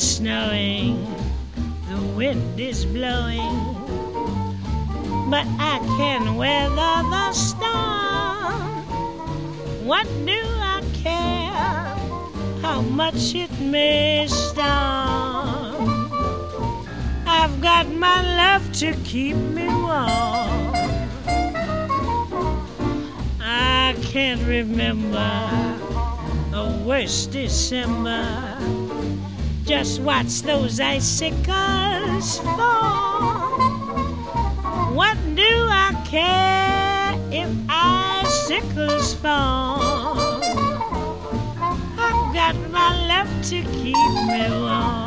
snowing, the wind is blowing, but I can weather the storm. What do I care how much it may storm? I've got my love to keep me warm. I can't remember the worst December. Just watch those icicles fall. What do I care if icicles fall? I've got my love to keep me warm.